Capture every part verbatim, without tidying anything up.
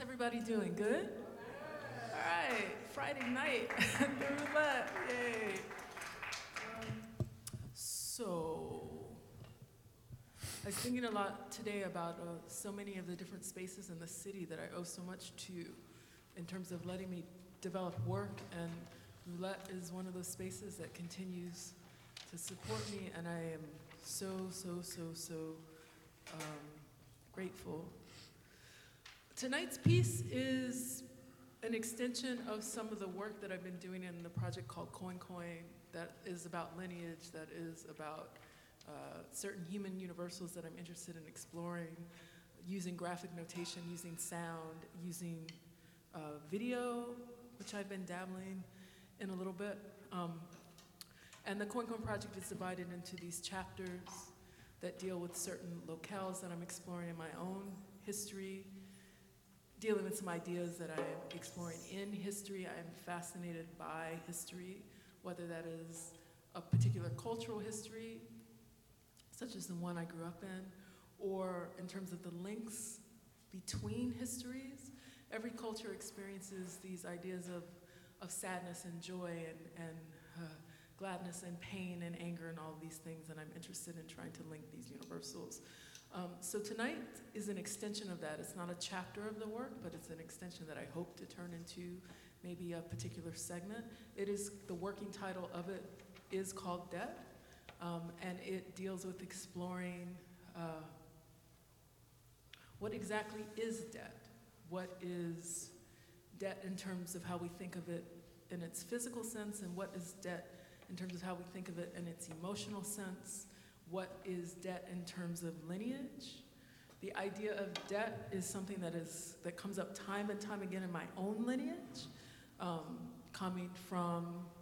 everybody doing? Good? All right, Friday night, the roulette, yay. Um, so, I was thinking a lot today about uh, so many of the different spaces in the city that I owe so much to in terms of letting me develop work, and roulette is one of those spaces that continues to support me, and I am so, so, so, so um, grateful. Tonight's piece is an extension of some of the work that I've been doing in the project called Coin Coin that is about lineage, that is about uh, certain human universals that I'm interested in exploring, using graphic notation, using sound, using uh, video, which I've been dabbling in a little bit. Um, and the Coin Coin project is divided into these chapters that deal with certain locales that I'm exploring in my own history, dealing with some ideas that I am exploring in history. I am fascinated by history, whether that is a particular cultural history, such as the one I grew up in, or in terms of the links between histories. Every culture experiences these ideas of, of sadness and joy and, and uh, gladness and pain and anger and all of these things, and I'm interested in trying to link these universals. Um, so tonight is an extension of that. It's not a chapter of the work, but it's an extension that I hope to turn into maybe a particular segment. It is, the working title of it is called Debt, um, and it deals with exploring uh, what exactly is debt? What is debt in terms of how we think of it in its physical sense, and what is debt in terms of how we think of it in its emotional sense? What is debt in terms of lineage? The idea of debt is something that is that comes up time and time again in my own lineage, um, coming from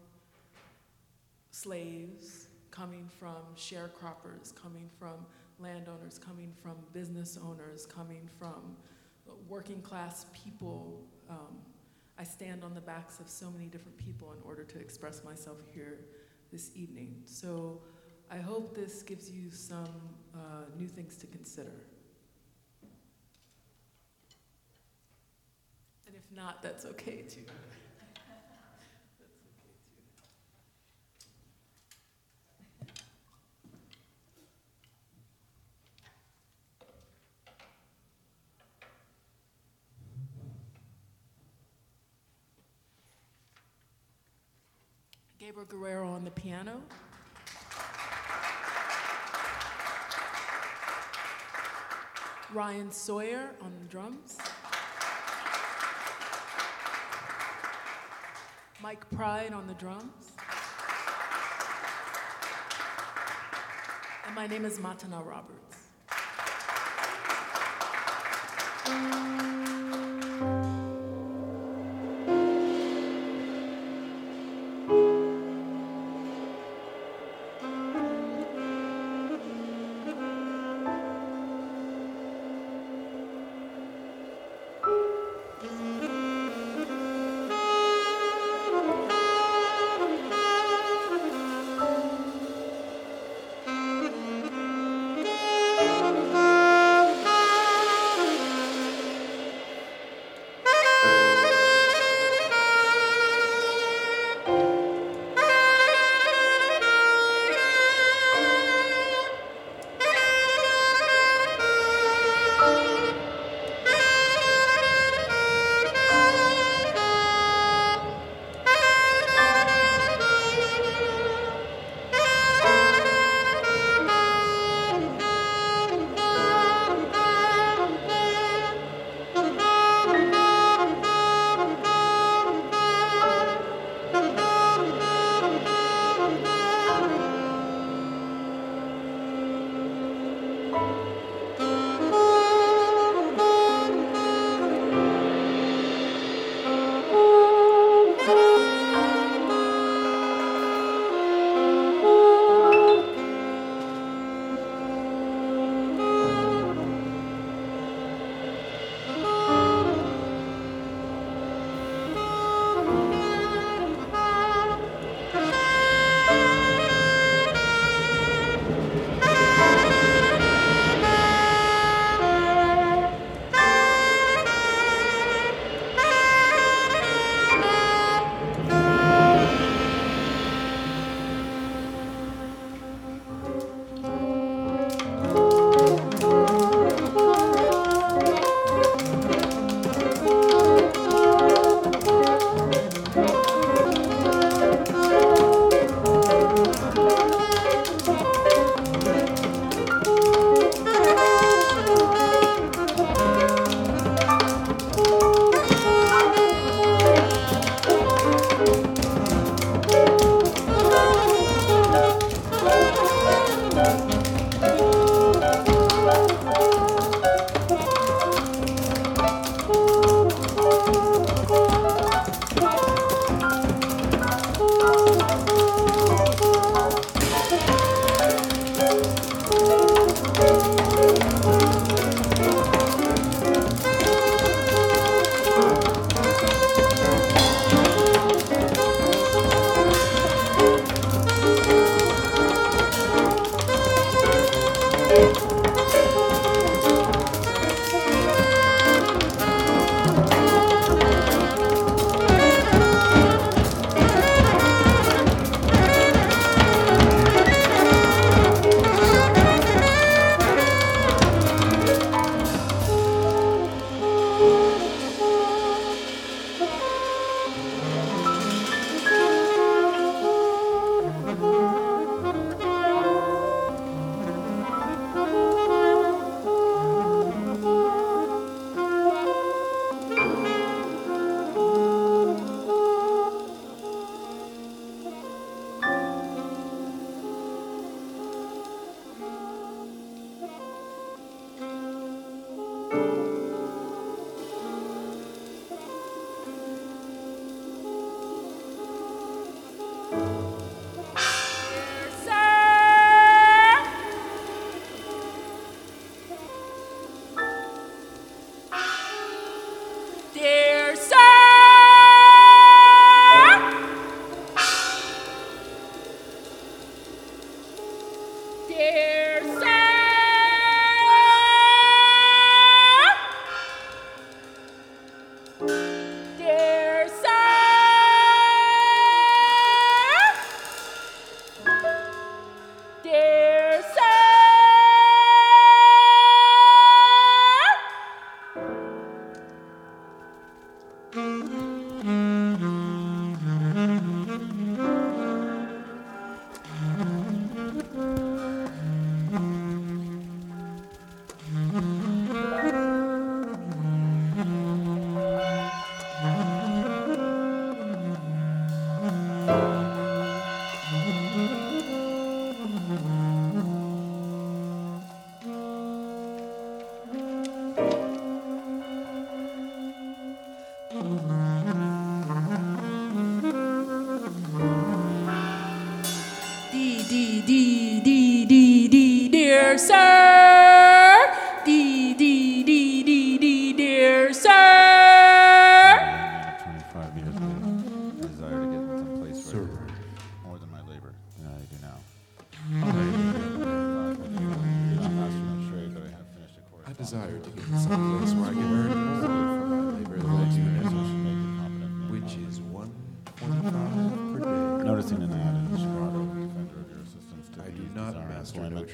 slaves, coming from sharecroppers, coming from landowners, coming from business owners, coming from working class people. Um, I stand on the backs of so many different people in order to express myself here this evening. So I hope this gives you some uh, new things to consider. And if not, that's okay too. That's okay too. Gabriel Guerrero on the piano. Ryan Sawyer on the drums. Mike Pride on the drums. And my name is Matana Roberts.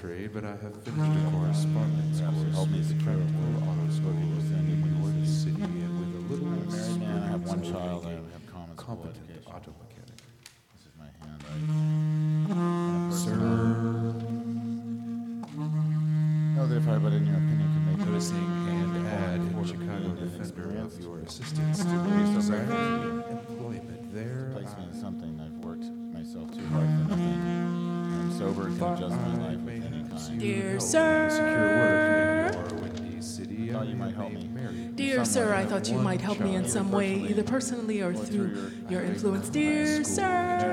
trade, but I have finished a correspondence course with the Cantwell Auto School in New York City, and with a little I'm a married man. I have one experience child. I of have common school competent education. auto mechanic. This is my handwriting. Sir, Know that if everybody in your opinion could make noticing an ad in Quarter Chicago million in Defender of experience. your assistance to Please those don't desiring employment there, place me in I something. I've worked myself too hard for nothing. I'm sober and can thought adjust my I life may with any help kind. Dear you help sir. me secure work in your Windy City. Thought I you might am help a me. married Dear Some sir, way I have thought you one might help me in child, some way, personally either personally or or through through your having influence. high Dear school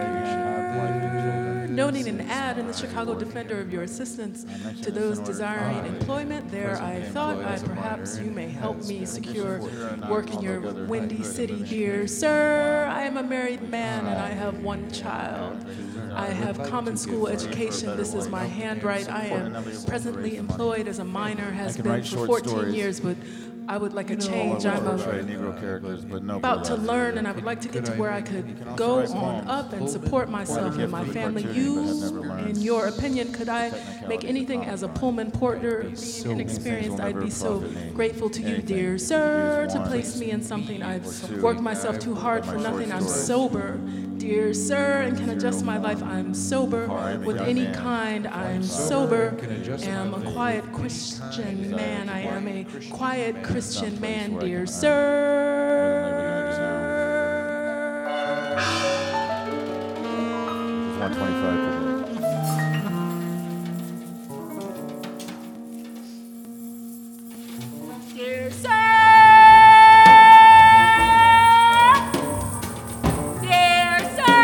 sir, noting an ad in the Chicago Working Defender of your assistance I mentioned to this those in order to desiring I, employment there, I presently thought employed I as a perhaps minor you may and help has me been secure before work in your Windy City. Dear sir, I am a married man and I have one child. I have common school education. This is my handwrite. I am presently employed as a minor, has can been write for short fourteen stories. years, but I would like a know, change. I I'm would a portray Negro characters, but no. about to learn, and I would like to get to where I could also go write on poems. up and support myself and my family. You, in your opinion, could I make anything as a Pullman porter, being inexperienced? I'd be so grateful to you, dear sir, to place me in something. I've worked myself too hard for nothing. I'm sober, dear sir, and can adjust my life. I'm sober with any kind. I'm sober. Am a quiet Christian man. I am a quiet Christian man, dear sir. one twenty-five per day. Dear sir. Dear sir.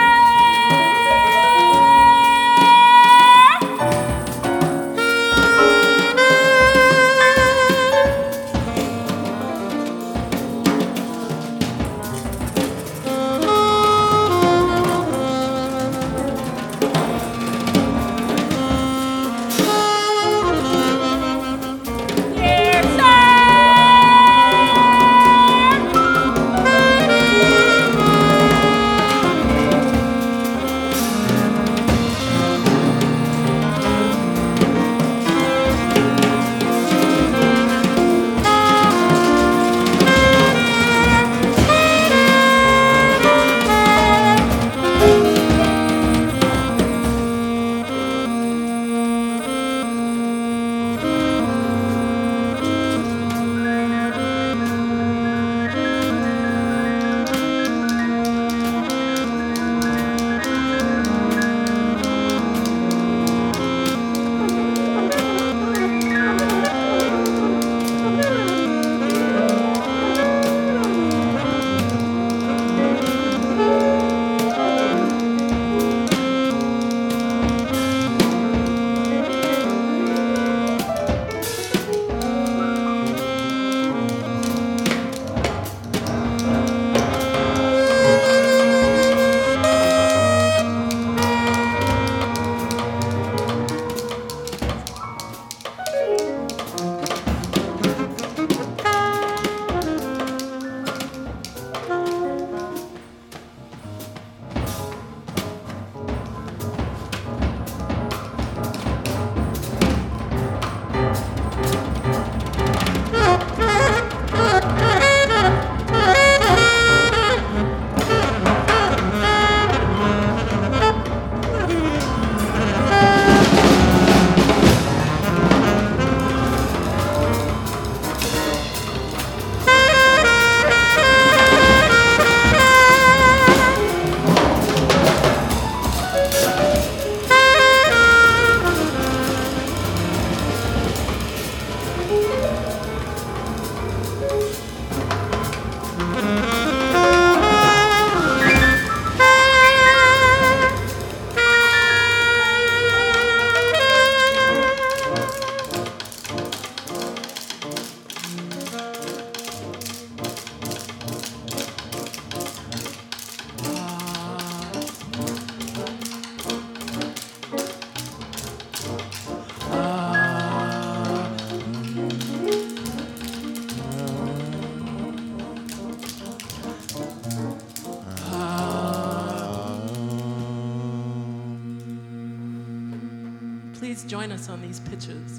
please join us on these pitches.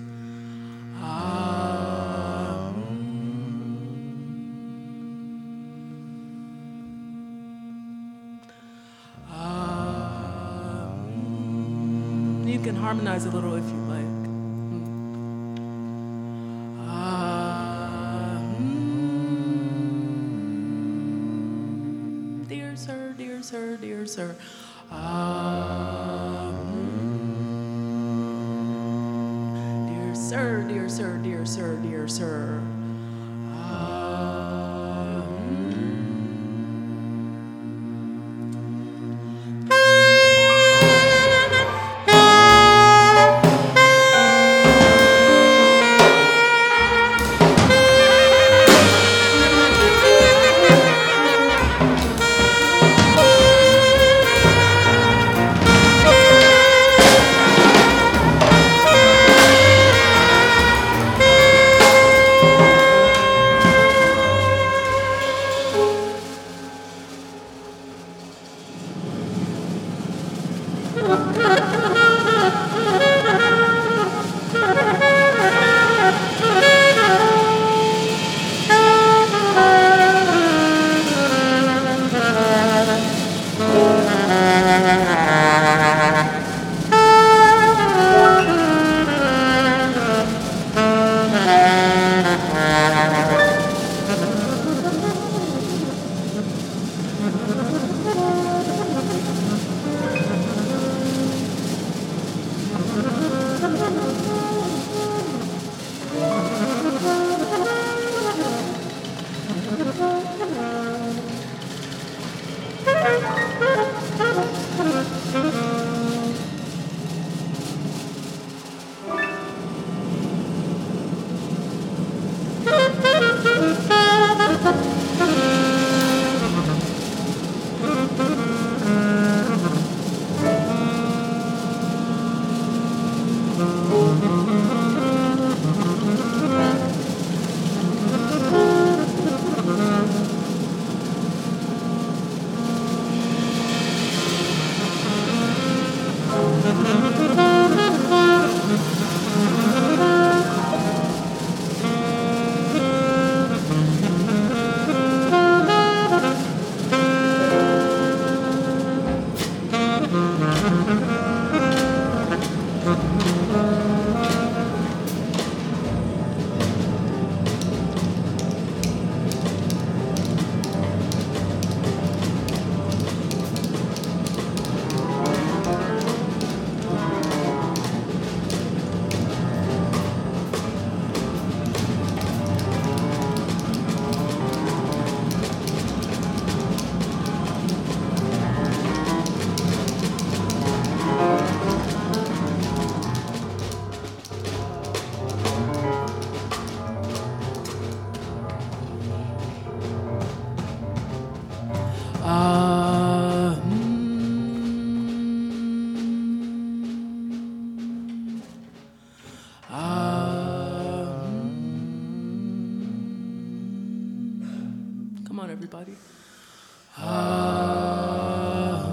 Ah. Ah. You can harmonize a little if you like. Ah. Dear sir, dear sir, dear sir. Ah. Dear sir, dear sir, dear sir, dear sir. Ah. Ah. Ah. Come on, everybody. Ah.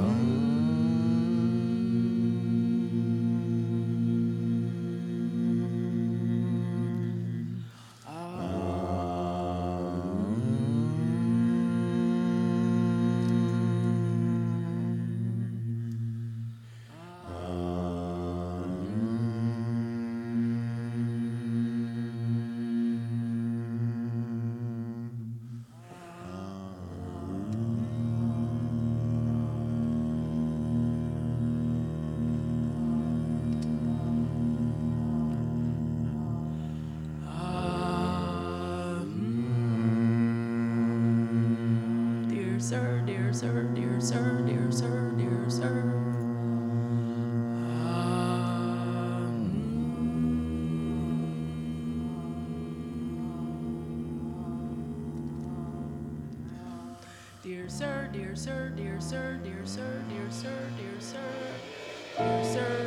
Dear sir, dear sir, dear sir, dear sir, dear sir. Ah. Dear sir, dear sir, dear sir, dear sir, dear sir, dear sir, dear sir.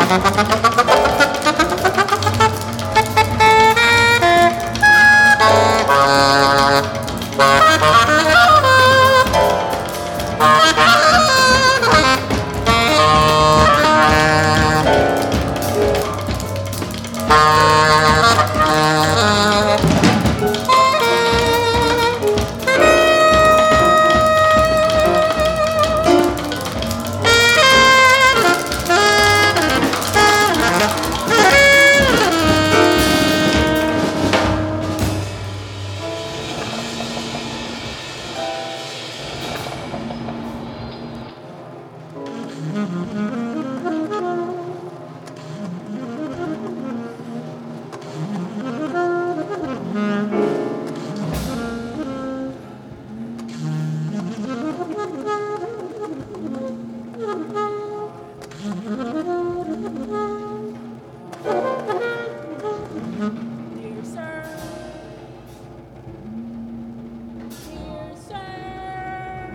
Dear sir. Dear sir.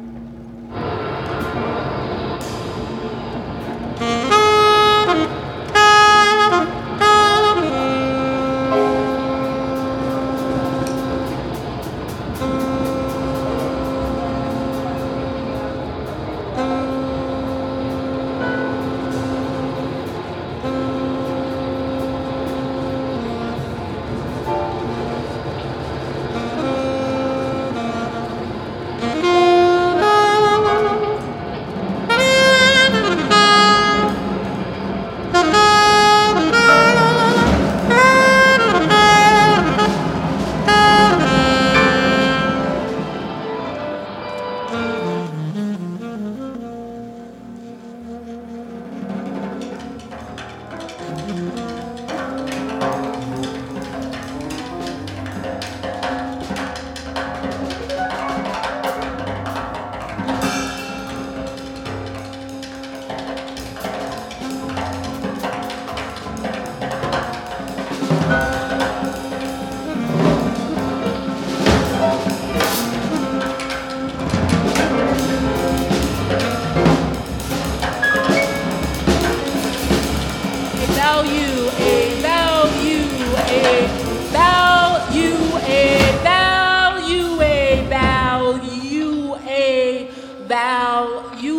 Value, a value, a value, a value, a value, a value,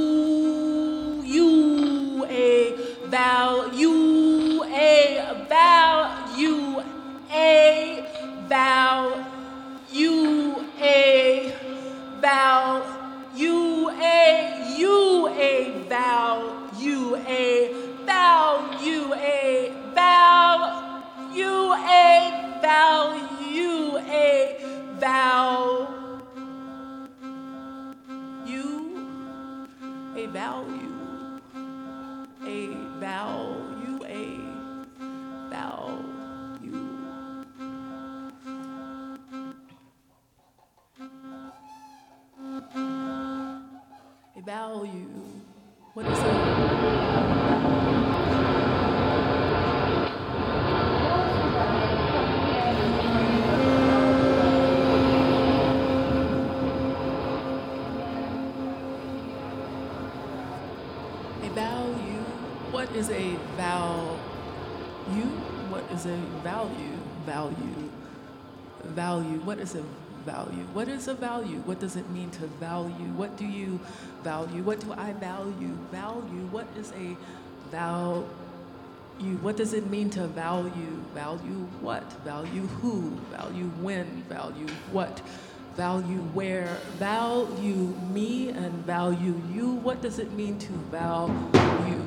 you, a value, a value, a value, a value, a you, a value, a value, a value, a value, a value, a value, a value, a value. A value. What is it? A value. What is a value? What is a value? Value. Value. What is a value? What is a value? What does it mean to value? What do you value? What do I value? Value. What is a value? What does it mean to value? Value what? Value who? Value when? Value what? Value where? Value me and value you. What does it mean to value?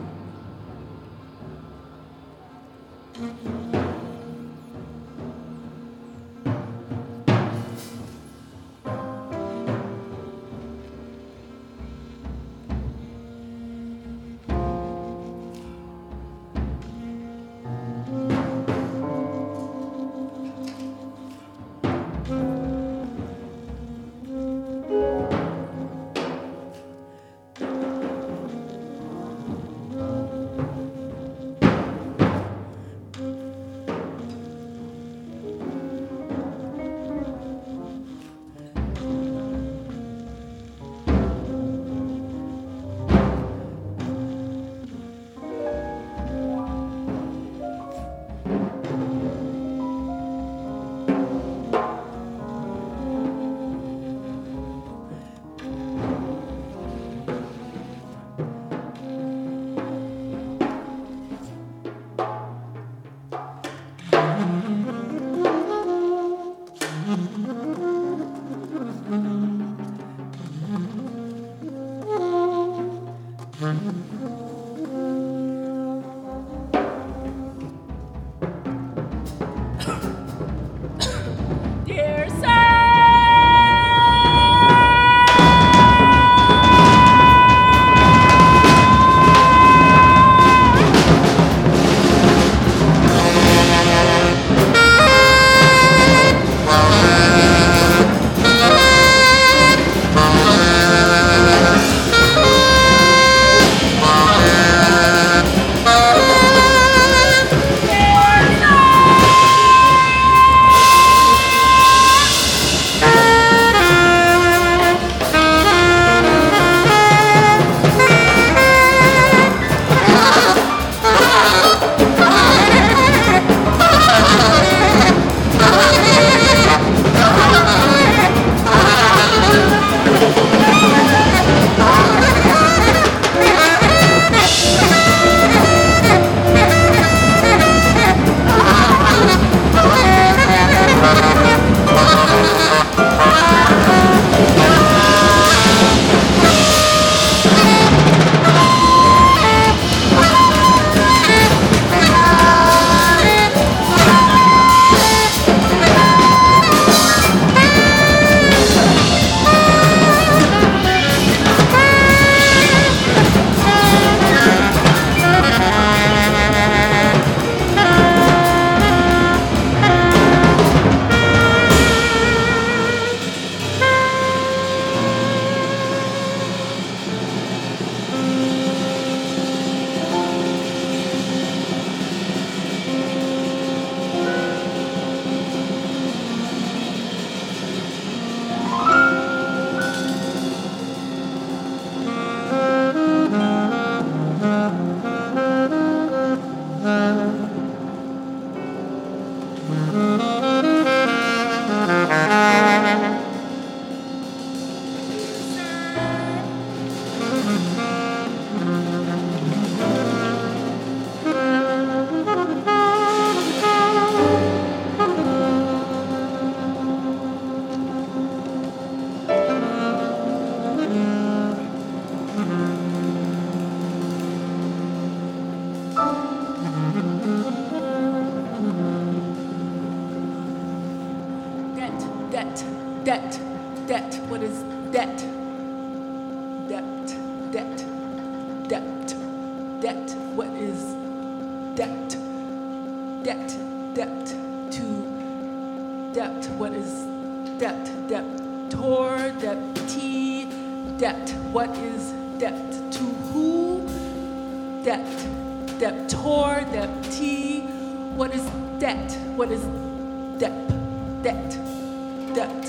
debt, debt, what is debt? Debt, debt, debt, debt, what is debt? Debt, debt, to debt, what is debt? Debtor, debtee, debt, what is debt? To who? Debt, debtor, debtee, what is debt? What is debt? Debt, debt.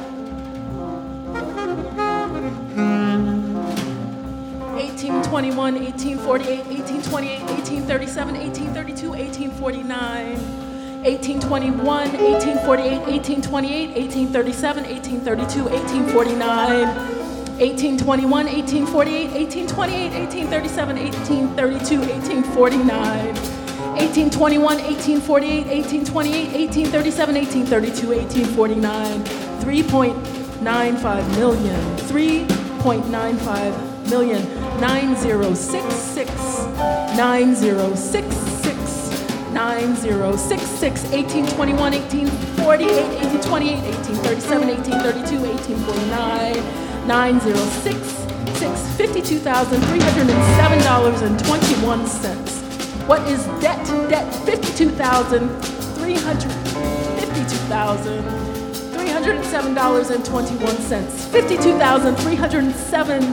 eighteen twenty-one, eighteen forty-eight, eighteen twenty-eight, eighteen thirty-seven, eighteen thirty-two, eighteen forty-nine, eighteen twenty-one, eighteen forty-eight, eighteen twenty-eight, eighteen thirty-seven, eighteen thirty-two, eighteen forty-nine, eighteen twenty-one, eighteen forty-eight, eighteen twenty-eight, eighteen thirty-seven, eighteen thirty-two, eighteen forty-nine, eighteen twenty-one, eighteen forty-eight, eighteen twenty-eight, eighteen thirty-seven, eighteen thirty-two, eighteen forty-nine, three point nine five million, three point nine five million, nine zero six six, nine zero six six, nine zero six six, eighteen twenty-one, eighteen forty-eight, eighteen twenty-eight, eighteen thirty-seven, eighteen thirty-two, eighteen forty-nine, nine zero six six, fifty-two thousand three hundred seven dollars and twenty-one cents. What is debt? Debt, fifty-two thousand three hundred, fifty-two thousand three hundred seven dollars and twenty-one cents. fifty-two thousand three hundred seven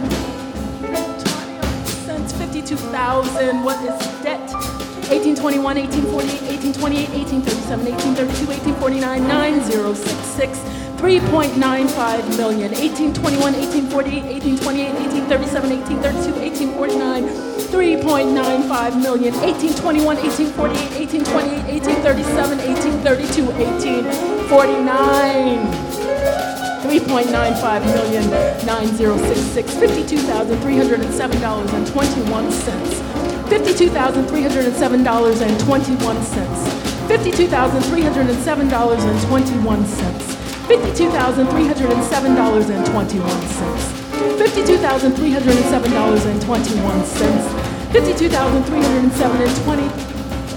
cents, fifty-two thousand, what is debt? eighteen twenty-one, eighteen forty-eight, eighteen twenty-eight, eighteen thirty-seven, eighteen thirty-two, eighteen forty-nine, nine zero six six, three point nine five million, eighteen twenty-one, eighteen forty-eight, eighteen twenty-eight, eighteen thirty-seven, eighteen thirty-two, eighteen forty-nine, three point nine five million, eighteen twenty-one, eighteen forty-eight, eighteen twenty-eight, eighteen thirty-seven, eighteen thirty-two, eighteen forty-nine, three point nine five million, nine zero six six, fifty-two thousand three hundred seven dollars and twenty-one cents. fifty-two thousand three hundred seven dollars and twenty-one cents. fifty-two thousand three hundred seven dollars and twenty-one cents. fifty-two thousand three hundred seven dollars and twenty-one cents. fifty-two thousand three hundred seven dollars and twenty-one cents. fifty-two thousand three hundred seven dollars and twenty cents.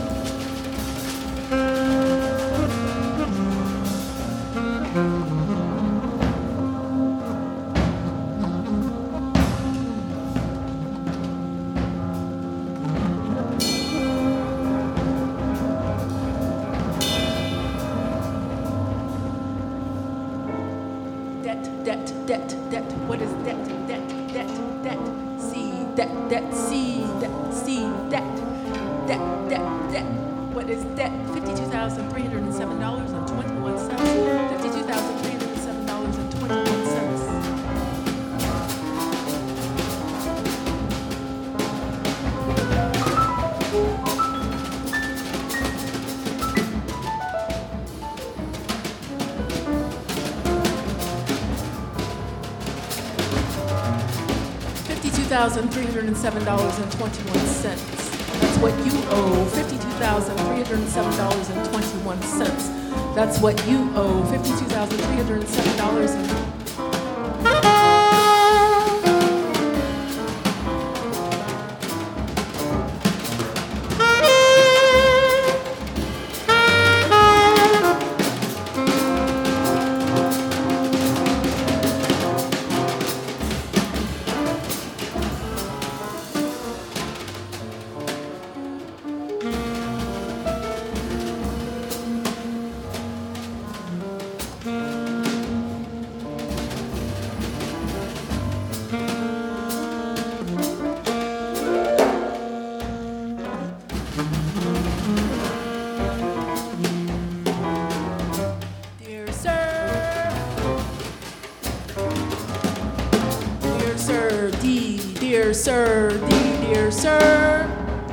Debt, debt, debt, what is debt, debt, debt, debt, C, debt, debt, C, debt, C, debt, debt, debt, debt, what is debt? fifty-two thousand three hundred seven dollars and twenty-one cents, fifty-two thousand three hundred seven dollars and twenty-one cents. fifty-two thousand three hundred seven dollars and twenty-one cents. That's what you owe, fifty-two thousand three hundred seven dollars and twenty-one cents. That's what you owe, fifty-two thousand three hundred seven dollars and Dear sir, D, dear sir.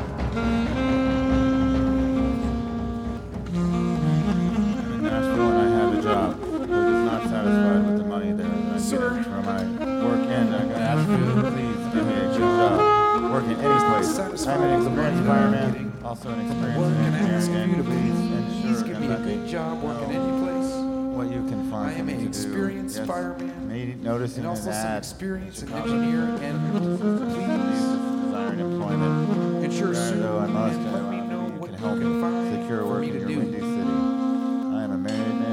In Nashville, and I had a job, but was not satisfied with the money there. And I Sir. did it for my work in. I got Nashville, please give me a good job. Working any place. I'm an experienced fireman, also an experienced engineer, and please ensure Give me a good job working any place. what you can find I for am me an to do. experienced Yes. fireman May notice in and also an some ad. experience in Chicago. engineering, and please Desired employment. ensure Where soon though I must, and let uh, me know you what can you help can find secure for work me in to your do. windy city. I am a married man, have Dear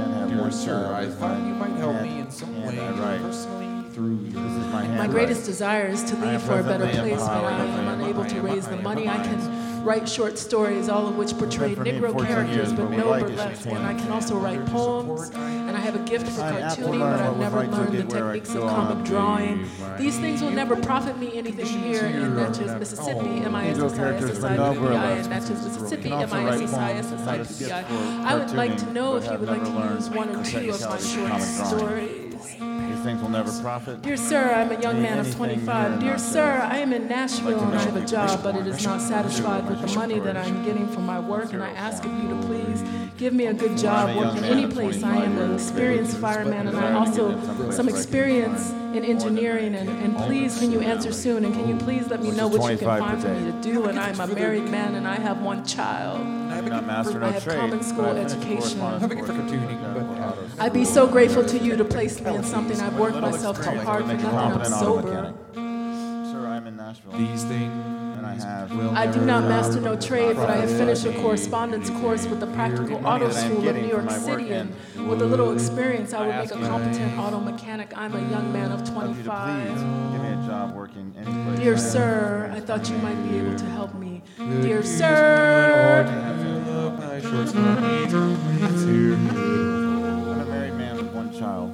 one sir, child I is thought my you might help hand- me in some hand way, I write. personally, through your... This is my hand. My greatest desire is to I am leave for a better presently place, but I empowering am you. unable I to am- raise I the am money. I behind. can write short stories, all of which portray for me in Negro fourteen characters, years, but but we no like it. burlesque. And I can also write poems, and I have a gift for I'm apt to cartooning, learn but what I've was never right to learned the get where I techniques go of comic on. drawing. Right. These things will never profit me anything here in Natchez, Mississippi, M I S S I S S I P B I, and Natchez, Mississippi, M I S S I S S I P B I. I would like to know if you would like to use one or two of my short stories. These things will never profit. Dear sir, I'm a young man of Anything twenty-five. here, Dear not sir, just- I am in Nashville and I have a job, but it is not satisfied with the money that I'm getting from my work, and I ask of you to please give me a good job working any place. I am an experienced fireman, and I also some experience in engineering, and, and please can you answer soon, and can you please let me know what you can find for me to do, and I'm a married man and I have one child. I do not master no I have trade, common but school I finished education. correspondence I'm a gift for course. cartooning, but... Uh, I'd be so grateful to you to place me in something. I've worked myself too hard for Make a nothing. I'm competent auto sober. mechanic. Sir, I'm in Nashville. these things... And I have- will I do never not master no trade, but I have profit finished a me. correspondence course with the Practical money Auto that I'm School of getting New for York my work City, and and with a little experience, I would I make a ask you- competent auto mechanic. I'm a young man of Of you to please twenty-five. give me a job working any place. Dear I am. sir, I thought you might be able to help me. Could Dear use sir, one or two of my short stories. It's here. I'm a married man with one child.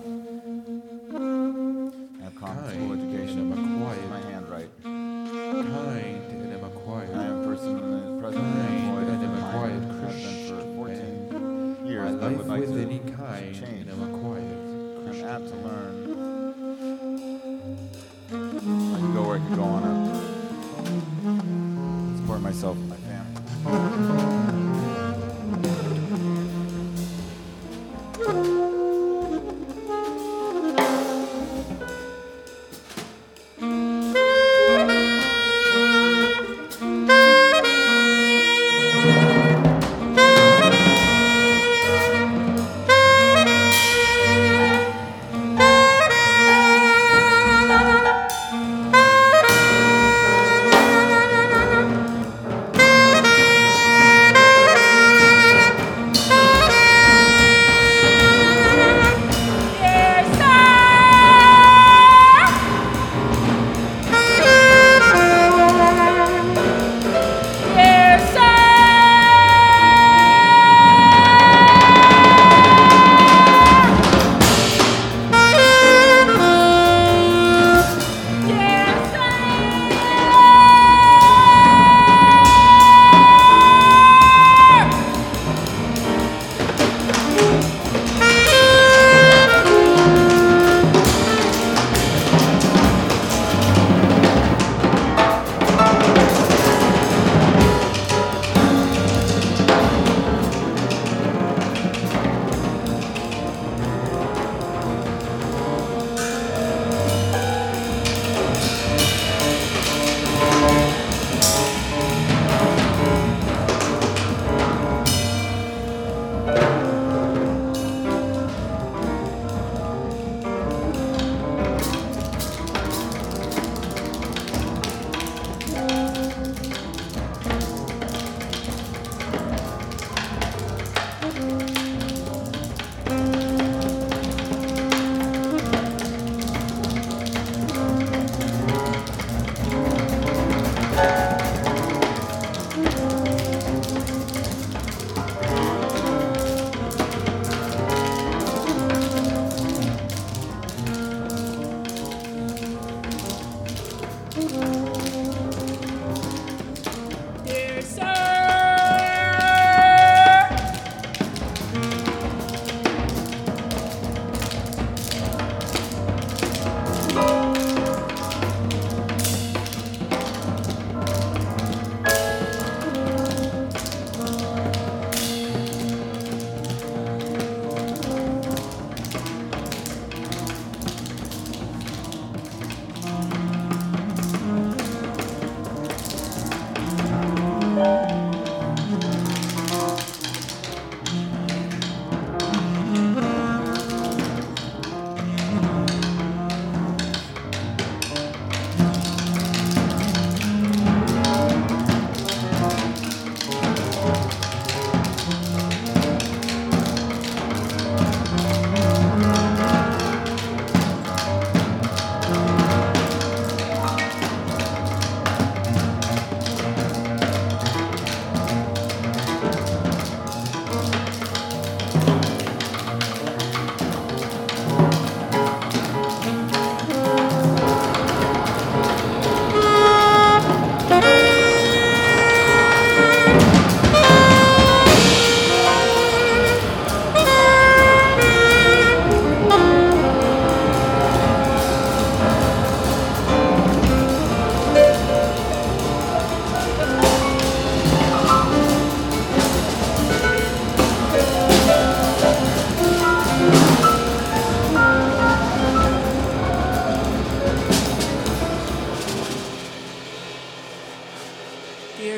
I have common school Kind education. and am a My quiet, hand right. kind and am a quiet. I am a person who is presently Kind employed and as a am a miner. quiet Have been for Christian. fourteen years, My but life would like with to any kind change. and am a quiet I'm Christian. apt to learn. I can go where I can go on up. Support myself and my family. Thank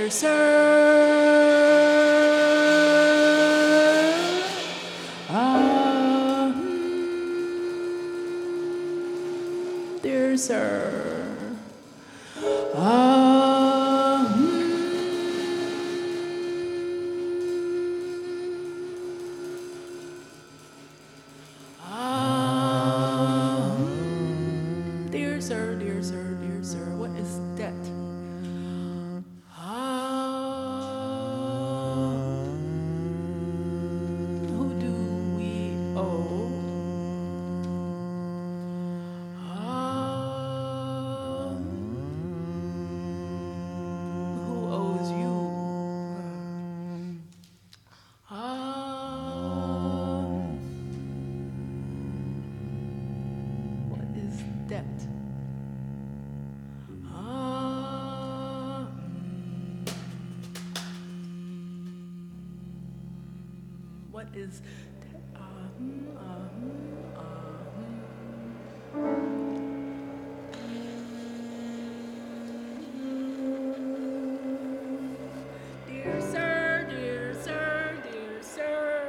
dear sir. Ah, dear sir. Ah, ah, dear sir, dear sir, dear sir, what is debt? Ah, who do we owe? Ah, who owes you? Ah, what is debt? Ah, what is debt? Ah, hmm, ah, hmm, ah, hmm. Dear sir, dear sir, dear sir.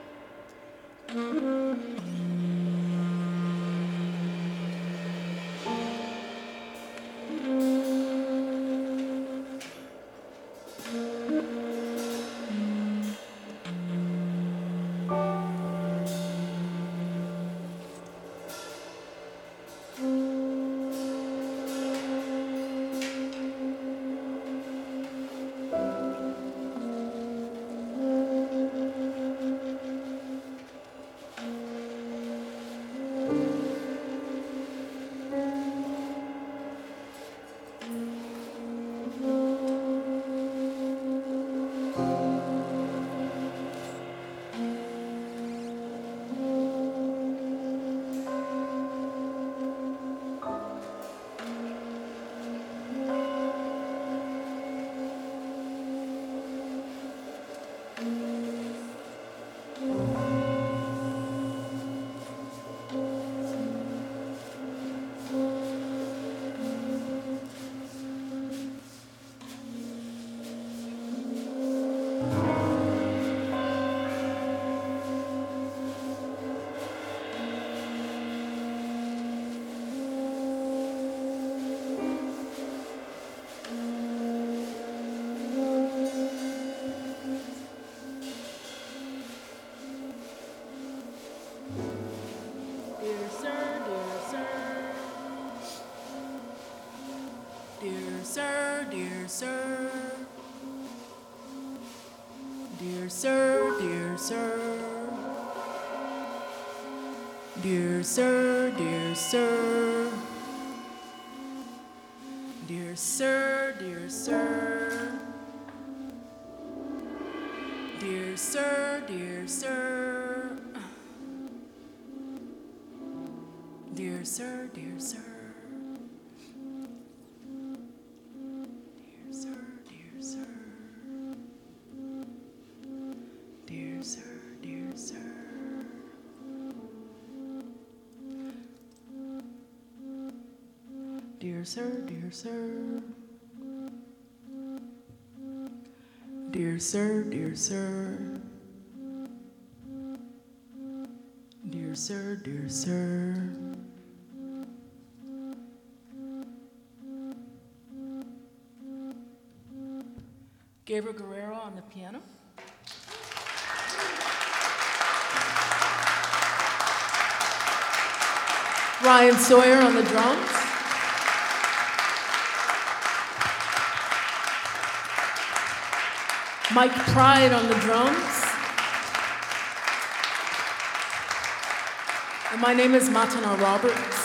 Dear sir, dear sir. Dear sir, dear sir. Dear sir, dear sir. Dear sir, dear sir. Dear sir, dear sir. Dear sir, dear sir. Dear sir, dear sir. Dear sir, dear sir. Dear sir, dear sir. Dear sir, dear sir. Dear sir, dear sir. Dear sir, dear sir. Gabriel Guerrero on the piano. Ryan Sawyer on the drums. Mike Pride on the drums. And my name is Matana Roberts.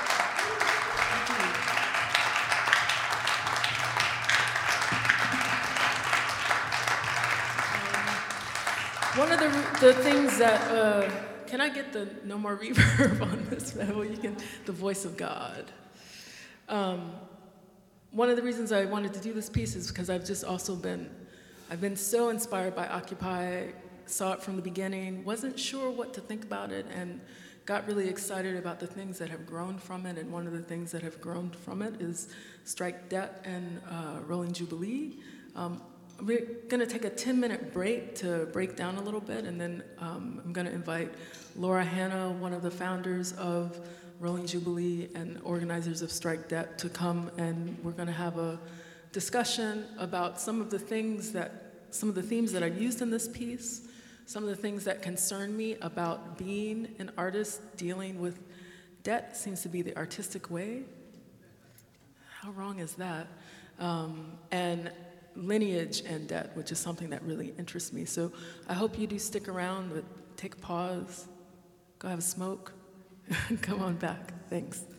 One of the, the things that, uh, can I get the no more reverb on this level? You can, the voice of God. Um, one of the reasons I wanted to do this piece is because I've just also been, I've been so inspired by Occupy, saw it from the beginning, wasn't sure what to think about it, and got really excited about the things that have grown from it. And one of the things that have grown from it is Strike Debt and uh, Rolling Jubilee. Um, we're going to take a ten-minute break to break down a little bit, and then um, I'm going to invite Laura Hanna, one of the founders of Rolling Jubilee and organizers of Strike Debt, to come, and we're going to have a discussion about some of the things that, some of the themes that are used in this piece, some of the things that concern me about being an artist dealing with debt. Seems to be the artistic way. How wrong is that? Um, and lineage and debt, which is something that really interests me. So I hope you do stick around, but take a pause, go have a smoke, come on back. Thanks.